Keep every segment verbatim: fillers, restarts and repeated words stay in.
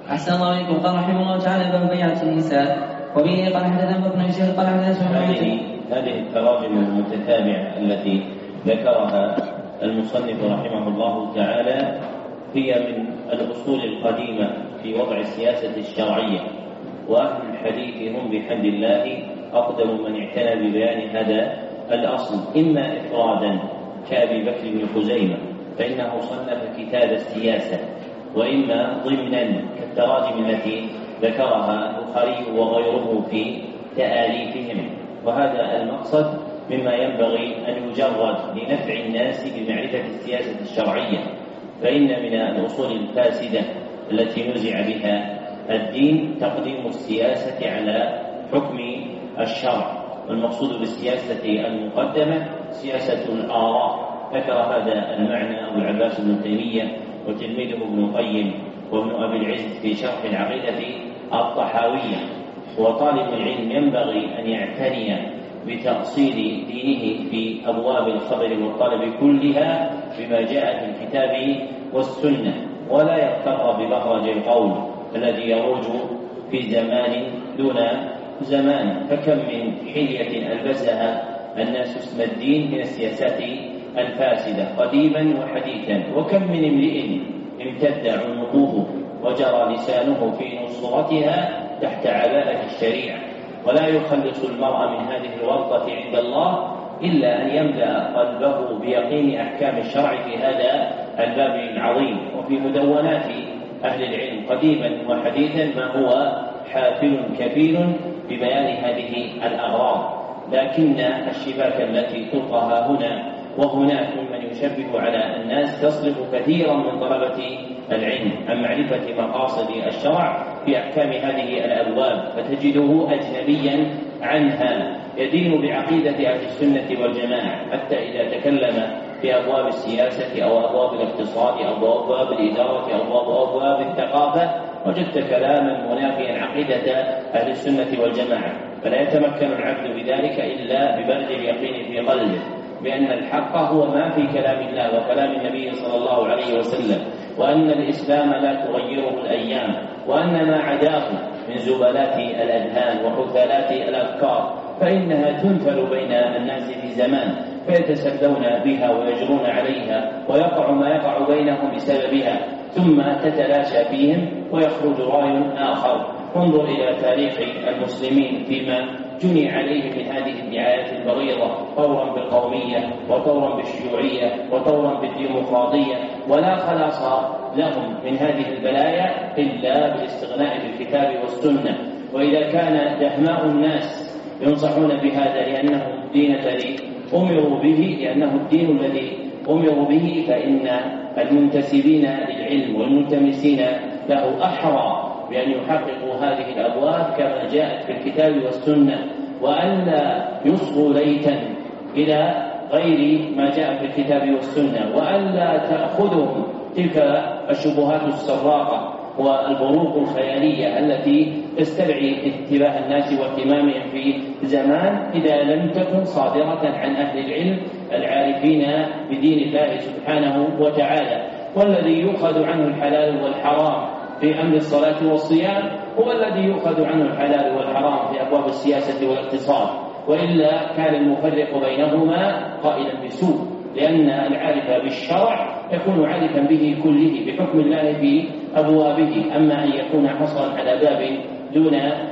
أحسن الله عليكم. قال رحمه الله تعالى باب بيعة النساء. وبه قال حدثنا ابن الشيخ قال حدثنا هذه هذه التراجم المتتابعة التي ذكرها المصنف رحمه الله تعالى هي من الأصول القديمة في وضع السياسة الشرعية، وأهل الحديث هم بحمد الله أقدم من اعتنى ببيان هذا الأصل، إما إفرادا كأبي بكر بن خزيمة فإنه صنف كتاب السياسة، وإما ضمنا كالتراجم التي ذكرها البخاري وغيره في تآليفهم. وهذا المقصد مما ينبغي أن يجرد لنفع الناس بمعرفة السياسة الشرعية، فإن من الأصول الفاسدة التي نزع بها الدين تقديم السياسة على حكم الشرع، والمقصود بالسياسة المقدمة سياسة الآراء. ذكر هذا المعنى أبو العباس بن تيمية وتلميذه ابن القيم وابن أبي العز في شرح العقيدة الطحاوية. وطالب العلم ينبغي أن يعتني بتأصيل دينه في أبواب الخبر والطلب كلها بما جاء في الكتاب والسنة، ولا يغتر ببهرج القول الذي يروج في زمان دون زمان. فكم من حلية ألبسها الناس اسم الدين من السياسات الفاسدة قديما وحديثا، وكم من امرئ امتد عنقه وجرى لسانه في نصرتها تحت عباءة الشريعة. ولا يخلص المرء من هذه الورطة عند الله إلا أن يملأ قلبه بيقين أحكام الشرع في هذا الباب العظيم. وفي مدونات أهل العلم قديما وحديثا ما هو حافل كفيل ببيان هذه الأغراض، لكن الشباك التي تلقى هنا وهناك ممن يشبه على الناس تصرف كثيرا من طلبة العلم عن معرفة مقاصد الشرع في أحكام هذه الأبواب، فتجده أجنبيا عنها يدين بعقيدة أهل السنة والجماعة، حتى إذا تكلم في أبواب السياسة أو أبواب الاقتصاد أو أبواب الإدارة أو أبواب الثقافة وجدت كلاما منافيا عقيدة أهل السنة والجماعة. فلا يتمكن العبد بذلك إلا ببرد اليقين في قلبه بأن الحق هو ما في كلام الله وكلام النبي صلى الله عليه وسلم، وأن الإسلام لا تغيره الأيام، وأن ما عداه من زبالات الأذهان وحثالات الأفكار فإنها تنثر بين الناس في زمان فيتسلون بها ويجرون عليها ويقع ما يقع بينهم بسببها، ثم تتلاشى فيهم ويخرج رأي آخر. انظر إلى تاريخ المسلمين فيما جني عليه من هذه الدعايات البغيضة، طورا بالقومية وطورا بالشيوعية وطورا بالديمقراطية، ولا خلاص لهم من هذه البلايا إلا بالاستغناء بالكتاب والسنة. وإذا كان دهماء الناس ينصحون بهذا لأنه الدين الذي أمروا به لأنه الدين الذي أمروا به، فإن المنتسبين للعلم والملتمسين له أحرى بأن يحققوا هذه الأبواب كما جاءت في الكتاب والسنة، وألا يصغوا ليتا إلى غير ما جاء في الكتاب والسنة، وألا تأخذهم تلك الشبهات السراقة والبروق الخيالية التي تستدعي انتباه الناس واهتمامهم في زمان إذا لم تكن صادرة عن أهل العلم العارفين بدين الله سبحانه وتعالى. والذي يؤخذ عنه الحلال والحرام في أمر الصلاة والصيام هو الذي يؤخذ عنه الحلال والحرام في أبواب السياسة والاقتصاد، وإلا كان المفرق بينهما قائلا بسوء، لأن العارف بالشرع يكون عارفا به كله بحكم الله في أبوابه. أما أن يكون حصرا على باب دون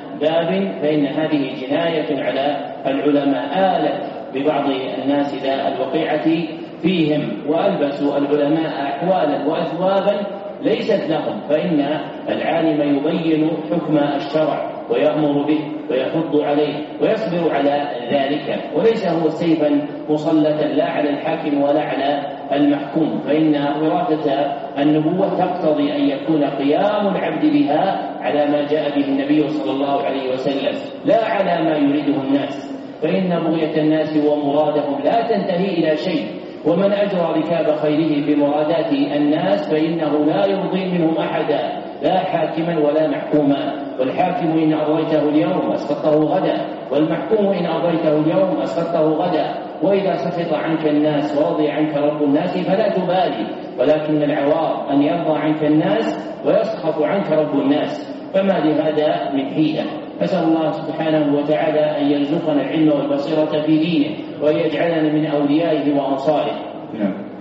باب فإن هذه جناية على العلماء. آلت ببعض الناس إلى الوقيعة فيهم وألبسوا العلماء أحوالا وأثوابا ليست لهم، فإن العالم يبين حكم الشرع ويأمر به ويحض عليه ويصبر على ذلك، وليس هو سيفا مسلطا لا على الحاكم ولا على المحكوم. فإن وراثة النبوة تقتضي أن يكون قيام العبد بها على ما جاء به النبي صلى الله عليه وسلم لا على ما يريده الناس، فإن بغية الناس ومرادهم لا تنتهي إلى شيء، ومن أجرى ركاب خيره بمرادات الناس فإنه لا يرضي منهم أحدا لا حاكما ولا محكوما. والحاكم إن أرضيته اليوم أسقطه غدا، والمحكوم إن أرضيته اليوم أسقطه غدا. وإذا سخط عنك الناس ورضي عنك رب الناس فلا تبالي، ولكن العوار أن يرضى عنك الناس ويسخط عنك رب الناس، فما لهذا من حيلة. أسأل الله سبحانه وتعالى أن يرزقنا العلم والبصيرة في دينه وأن يجعلنا من أوليائه وأنصاره. نعم.